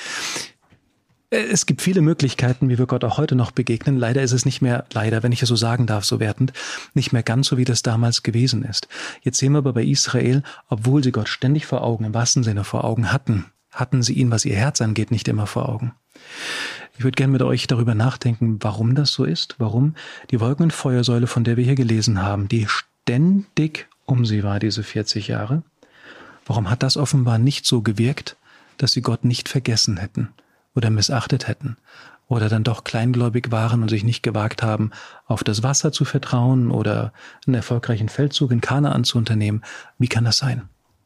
Es gibt viele Möglichkeiten, wie wir Gott auch heute noch begegnen. Leider ist es nicht mehr, leider, wenn ich es so sagen darf, so wertend, nicht mehr ganz so, wie das damals gewesen ist. Jetzt sehen wir aber bei Israel, obwohl sie Gott ständig vor Augen, im wahrsten Sinne vor Augen hatten, hatten sie ihn, was ihr Herz angeht, nicht immer vor Augen. Ich würde gerne mit euch darüber nachdenken, warum das so ist, warum die Wolken- und Feuersäule, von der wir hier gelesen haben, die ständig um sie war, diese vierzig Jahre, warum hat das offenbar nicht so gewirkt, dass sie Gott nicht vergessen hätten oder missachtet hätten oder dann doch kleingläubig waren und sich nicht gewagt haben, auf das Wasser zu vertrauen oder einen erfolgreichen Feldzug in Kanaan zu unternehmen. Wie kann das sein?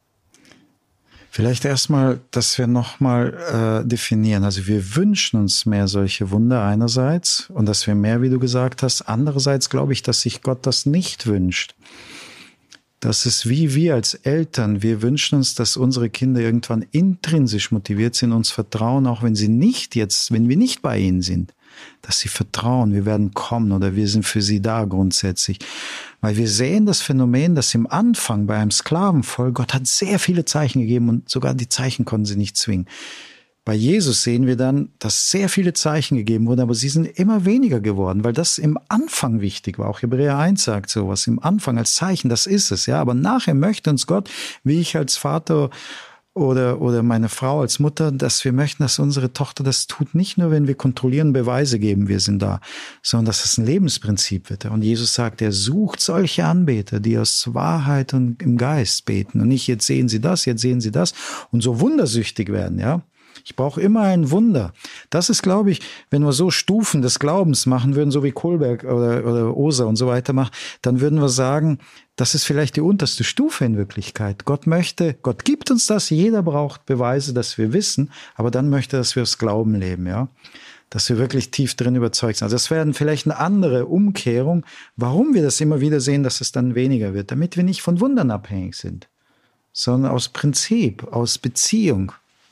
Vielleicht erstmal, dass wir nochmal äh, definieren. Also wir wünschen uns mehr solche Wunder einerseits und dass wir mehr, wie du gesagt hast. Andererseits glaube ich, dass sich Gott das nicht wünscht. Das ist wie wir als Eltern. Wir wünschen uns, dass unsere Kinder irgendwann intrinsisch motiviert sind, uns vertrauen, auch wenn sie nicht jetzt, wenn wir nicht bei ihnen sind, dass sie vertrauen, wir werden kommen oder wir sind für sie da grundsätzlich. Weil wir sehen das Phänomen, dass im Anfang bei einem Sklavenvolk, Gott hat sehr viele Zeichen gegeben und sogar die Zeichen konnten sie nicht zwingen. Bei Jesus sehen wir dann, dass sehr viele Zeichen gegeben wurden, aber sie sind immer weniger geworden, weil das im Anfang wichtig war. Auch Hebräer eins sagt sowas, im Anfang als Zeichen, das ist es, ja. Aber nachher möchte uns Gott, wie ich als Vater oder, oder meine Frau als Mutter, dass wir möchten, dass unsere Tochter das tut, nicht nur, wenn wir kontrollieren, Beweise geben, wir sind da, sondern dass es ein Lebensprinzip wird. Und Jesus sagt, er sucht solche Anbeter, die aus Wahrheit und im Geist beten. Und nicht, jetzt sehen sie das, jetzt sehen sie das und so wundersüchtig werden, ja. Ich brauche immer ein Wunder. Das ist, glaube ich, wenn wir so Stufen des Glaubens machen würden, so wie Kohlberg oder, oder Oser und so weiter macht, dann würden wir sagen, das ist vielleicht die unterste Stufe in Wirklichkeit. Gott möchte, Gott gibt uns das, jeder braucht Beweise, dass wir wissen, aber dann möchte er, dass wir das Glauben leben, ja. Dass wir wirklich tief drin überzeugt sind. Also das wäre vielleicht eine andere Umkehrung, warum wir das immer wieder sehen, dass es dann weniger wird, damit wir nicht von Wundern abhängig sind, sondern aus Prinzip, aus Beziehung.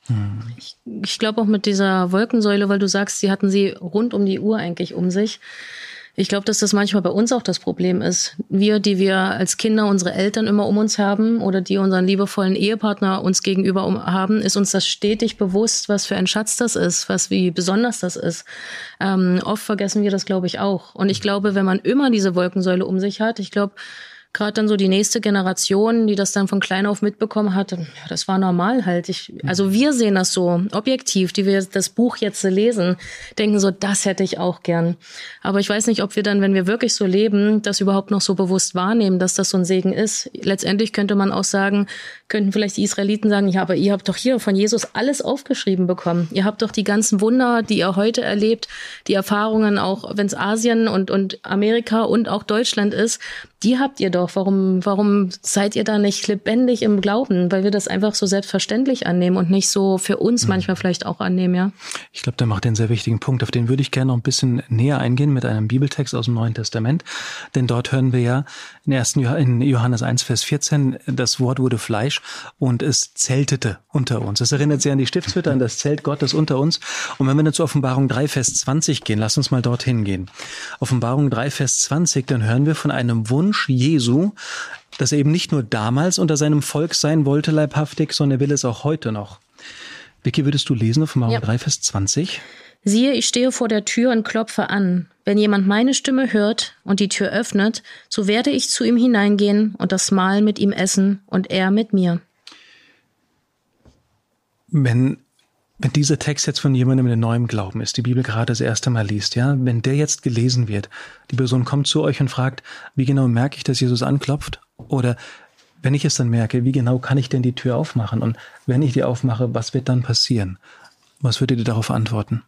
Hm. Ich, ich glaube auch mit dieser Wolkensäule, weil du sagst, sie hatten sie rund um die Uhr eigentlich um sich. Ich glaube, dass das manchmal bei uns auch das Problem ist. Wir, die wir als Kinder unsere Eltern immer um uns haben oder die unseren liebevollen Ehepartner uns gegenüber um haben, ist uns das stetig bewusst, was für ein Schatz das ist, was wie besonders das ist. Ähm, oft vergessen wir das, glaube ich, auch. Und ich glaube, wenn man immer diese Wolkensäule um sich hat, ich glaube, gerade dann so die nächste Generation, die das dann von klein auf mitbekommen hat, ja, das war normal halt. Ich, also wir sehen das so objektiv, die wir das Buch jetzt lesen, denken so, das hätte ich auch gern. Aber ich weiß nicht, ob wir dann, wenn wir wirklich so leben, das überhaupt noch so bewusst wahrnehmen, dass das so ein Segen ist. Letztendlich könnte man auch sagen, könnten vielleicht die Israeliten sagen, ja, aber ihr habt doch hier von Jesus alles aufgeschrieben bekommen. Ihr habt doch die ganzen Wunder, die ihr heute erlebt, die Erfahrungen auch, wenn es Asien und, und Amerika und auch Deutschland ist, die habt ihr doch. Warum, warum seid ihr da nicht lebendig im Glauben? Weil wir das einfach so selbstverständlich annehmen und nicht so für uns mhm. manchmal vielleicht auch annehmen, ja?
Ich glaube, da macht ihr einen sehr wichtigen Punkt. Auf den würde ich gerne noch ein bisschen näher eingehen mit einem Bibeltext aus dem Neuen Testament. Denn dort hören wir ja in ersten in Johannes eins, Vers vierzehn, das Wort wurde Fleisch und es zeltete unter uns. Das erinnert sehr an die Stiftshütte, an das Zelt Gottes unter uns. Und wenn wir dann zur Offenbarung drei, Vers zwanzig gehen, lass uns mal dorthin gehen. Offenbarung drei, Vers zwanzig, dann hören wir von einem Wunsch Jesu, dass er eben nicht nur damals unter seinem Volk sein wollte, leibhaftig, sondern er will es auch heute noch. Vicky, würdest du lesen, Offenbarung ja. drei, Vers zwanzig?
Siehe, ich stehe vor der Tür und klopfe an. Wenn jemand meine Stimme hört und die Tür öffnet, so werde ich zu ihm hineingehen und das Mahl mit ihm essen und er mit mir.
Wenn Wenn dieser Text jetzt von jemandem in neuem Glauben ist, die Bibel gerade das erste Mal liest, ja, wenn der jetzt gelesen wird, die Person kommt zu euch und fragt, wie genau merke ich, dass Jesus anklopft? Oder wenn ich es dann merke, wie genau kann ich denn die Tür aufmachen? Und wenn ich die aufmache, was wird dann passieren? Was würdet ihr darauf antworten?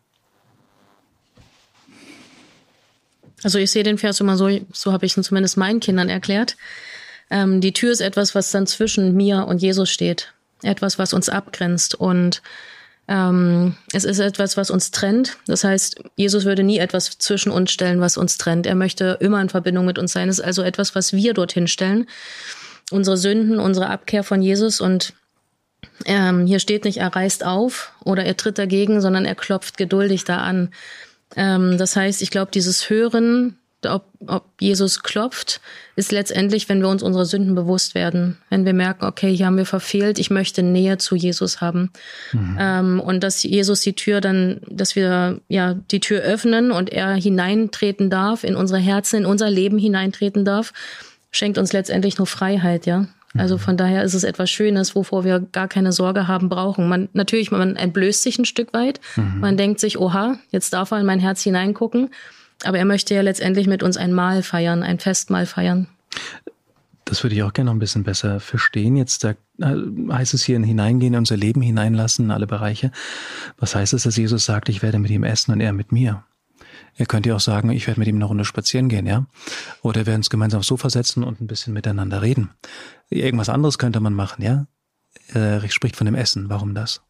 Also ich sehe den Vers immer so, so habe ich ihn zumindest meinen Kindern erklärt. Ähm, die Tür ist etwas, was dann zwischen mir und Jesus steht. Etwas, was uns abgrenzt und Ähm, es ist etwas, was uns trennt. Das heißt, Jesus würde nie etwas zwischen uns stellen, was uns trennt. Er möchte immer in Verbindung mit uns sein. Es ist also etwas, was wir dorthin stellen. Unsere Sünden, unsere Abkehr von Jesus. Und ähm, hier steht nicht, er reißt auf oder er tritt dagegen, sondern er klopft geduldig da an. Ähm, das heißt, ich glaube, dieses Hören, ob, ob Jesus klopft, ist letztendlich, wenn wir uns unserer Sünden bewusst werden. Wenn wir merken, okay, hier haben wir verfehlt, ich möchte Nähe zu Jesus haben. Mhm. Ähm, und dass Jesus die Tür dann, dass wir ja die Tür öffnen und er hineintreten darf, in unsere Herzen, in unser Leben hineintreten darf, schenkt uns letztendlich nur Freiheit, ja. Also von daher ist es etwas Schönes, wovor wir gar keine Sorge haben brauchen. Man, natürlich, man entblößt sich ein Stück weit. Mhm. Man denkt sich, oha, jetzt darf er in mein Herz hineingucken. Aber er möchte ja letztendlich mit uns ein Mahl feiern, ein Festmahl feiern.
Das würde ich auch gerne noch ein bisschen besser verstehen. Jetzt da heißt es hier in hineingehen, in unser Leben hineinlassen, in alle Bereiche. Was heißt es, dass Jesus sagt, ich werde mit ihm essen und er mit mir? Er könnte ja auch sagen, ich werde mit ihm eine Runde spazieren gehen, ja? Oder wir werden uns gemeinsam aufs Sofa setzen und ein bisschen miteinander reden. Irgendwas anderes könnte man machen, ja? Er spricht von dem Essen. Warum das?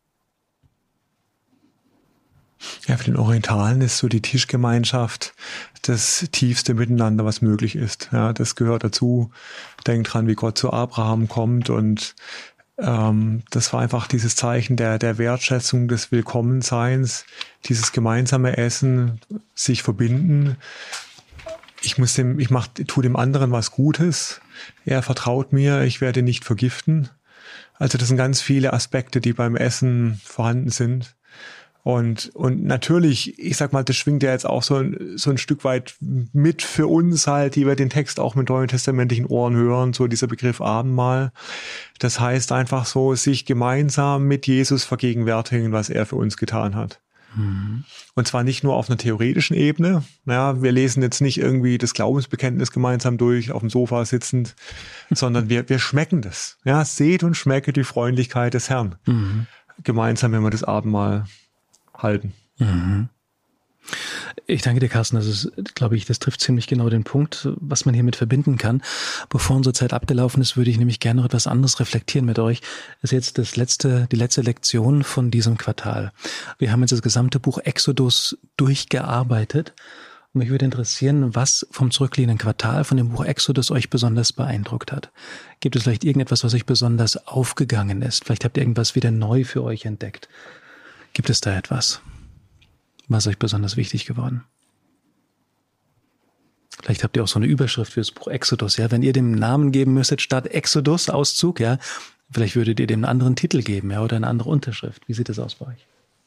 Ja, für den Orientalen ist so die Tischgemeinschaft das tiefste Miteinander, was möglich ist. Ja, das gehört dazu. Denkt dran, wie Gott zu Abraham kommt und ähm, das war einfach dieses Zeichen der der Wertschätzung, des Willkommenseins, dieses gemeinsame Essen, sich verbinden. Ich muss dem, ich mach, tu dem anderen was Gutes. Er vertraut mir, ich werde nicht vergiften. Also das sind ganz viele Aspekte, die beim Essen vorhanden sind. Und, und natürlich, ich sag mal, das schwingt ja jetzt auch so ein, so ein Stück weit mit für uns halt, die wir den Text auch mit neutestamentlichen Ohren hören, so dieser Begriff Abendmahl. Das heißt einfach so, sich gemeinsam mit Jesus vergegenwärtigen, was er für uns getan hat. Mhm. Und zwar nicht nur auf einer theoretischen Ebene. Ja, wir lesen jetzt nicht irgendwie das Glaubensbekenntnis gemeinsam durch, auf dem Sofa sitzend, sondern wir, wir schmecken das. Ja, seht und schmecke die Freundlichkeit des Herrn. Mhm. Gemeinsam, wenn wir das Abendmahl halten.
Mhm. Ich danke dir, Carsten. Das ist, glaube ich, das trifft ziemlich genau den Punkt, was man hiermit verbinden kann. Bevor unsere Zeit abgelaufen ist, würde ich nämlich gerne noch etwas anderes reflektieren mit euch. Das ist jetzt das letzte, die letzte Lektion von diesem Quartal. Wir haben jetzt das gesamte Buch Exodus durchgearbeitet Und mich würde interessieren, was vom zurückliegenden Quartal, von dem Buch Exodus euch besonders beeindruckt hat. Gibt es vielleicht irgendetwas, was euch besonders aufgegangen ist? Vielleicht habt ihr irgendwas wieder neu für euch entdeckt. Gibt es da etwas, was euch besonders wichtig geworden? Vielleicht habt ihr auch so eine Überschrift für das Buch Exodus, ja. Wenn ihr dem Namen geben müsstet statt Exodus, Auszug, ja, vielleicht würdet ihr dem einen anderen Titel geben, ja, oder eine andere Unterschrift. Wie sieht das aus bei euch?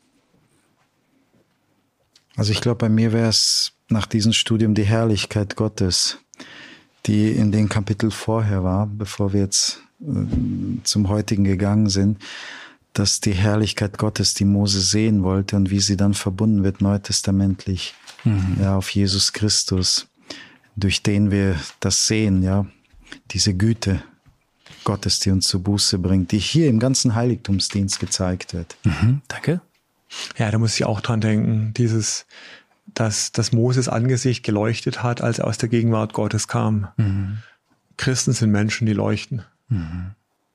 Also ich glaube, bei mir wäre es nach diesem Studium die Herrlichkeit Gottes, die in den Kapitel vorher war, bevor wir jetzt äh, zum heutigen gegangen sind, dass die Herrlichkeit Gottes, die Mose sehen wollte und wie sie dann verbunden wird neutestamentlich, mhm. ja, auf Jesus Christus, durch den wir das sehen, ja, diese Güte Gottes, die uns zur Buße bringt, die hier im ganzen Heiligtumsdienst gezeigt wird.
Mhm, danke.
Ja, da muss ich auch dran denken, dieses, dass, dass Moses Angesicht geleuchtet hat, als er aus der Gegenwart Gottes kam. Mhm. Christen sind Menschen, die leuchten.
Mhm.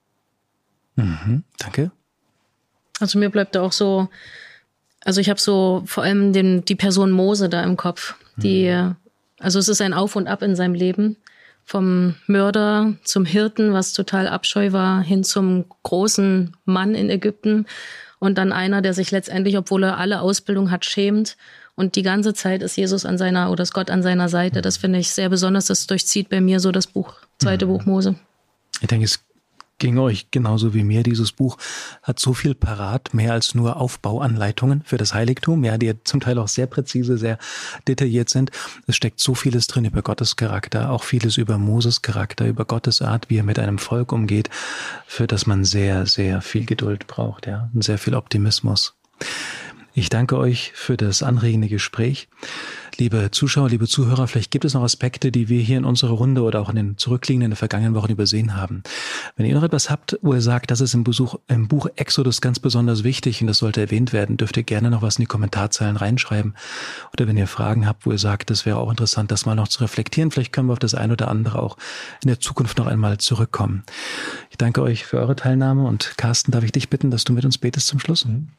Mhm, danke.
Also mir bleibt da auch so, also ich habe so vor allem den, die Person Mose da im Kopf, die, mhm. also es ist ein Auf und Ab in seinem Leben. Vom Mörder zum Hirten, was total Abscheu war, hin zum großen Mann in Ägypten. Und dann einer, der sich letztendlich, obwohl er alle Ausbildung hat, schämt. Und die ganze Zeit ist Jesus an seiner, oder ist Gott an seiner Seite. Das finde ich sehr besonders. Das durchzieht bei mir so das Buch, zweite mhm. Buch Mose.
Ich denke, es ging euch genauso wie mir. Dieses Buch hat so viel parat, mehr als nur Aufbauanleitungen für das Heiligtum, ja, die zum Teil auch sehr präzise, sehr detailliert sind. Es steckt so vieles drin über Gottes Charakter, auch vieles über Moses Charakter, über Gottes Art, wie er mit einem Volk umgeht, für das man sehr, sehr viel Geduld braucht, ja, und sehr viel Optimismus. Ich danke euch für das anregende Gespräch. Liebe Zuschauer, liebe Zuhörer, vielleicht gibt es noch Aspekte, die wir hier in unserer Runde oder auch in den zurückliegenden, in den vergangenen Wochen übersehen haben. Wenn ihr noch etwas habt, wo ihr sagt, das ist im, Besuch, im Buch Exodus ganz besonders wichtig und das sollte erwähnt werden, dürft ihr gerne noch was in die Kommentarzeilen reinschreiben. Oder wenn ihr Fragen habt, wo ihr sagt, das wäre auch interessant, das mal noch zu reflektieren, vielleicht können wir auf das eine oder andere auch in der Zukunft noch einmal zurückkommen. Ich danke euch für eure Teilnahme und Carsten, darf ich dich bitten, dass du mit uns betest zum Schluss? Mhm.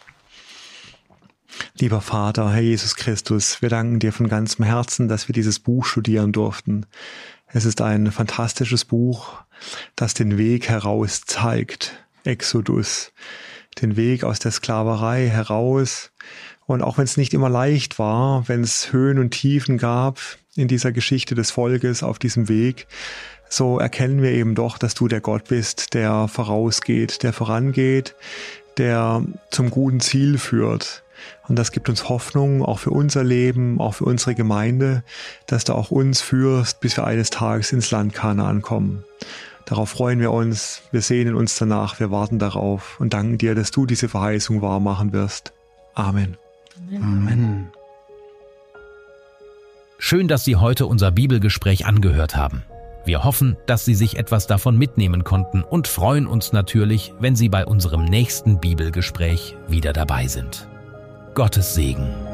Lieber Vater, Herr Jesus Christus, wir danken dir von ganzem Herzen, dass wir dieses Buch studieren durften. Es ist ein fantastisches Buch, das den Weg heraus zeigt, Exodus, den Weg aus der Sklaverei heraus. Und auch wenn es nicht immer leicht war, wenn es Höhen und Tiefen gab in dieser Geschichte des Volkes auf diesem Weg, so erkennen wir eben doch, dass du der Gott bist, der vorausgeht, der vorangeht, der zum guten Ziel führt. Und das gibt uns Hoffnung, auch für unser Leben, auch für unsere Gemeinde, dass du auch uns führst, bis wir eines Tages ins Land Kanaan kommen. Darauf freuen wir uns, wir sehnen uns danach, wir warten darauf und danken dir, dass du diese Verheißung wahr machen wirst. Amen.
Amen.
Schön, dass Sie heute unser Bibelgespräch angehört haben. Wir hoffen, dass Sie sich etwas davon mitnehmen konnten und freuen uns natürlich, wenn Sie bei unserem nächsten Bibelgespräch wieder dabei sind. Gottes Segen.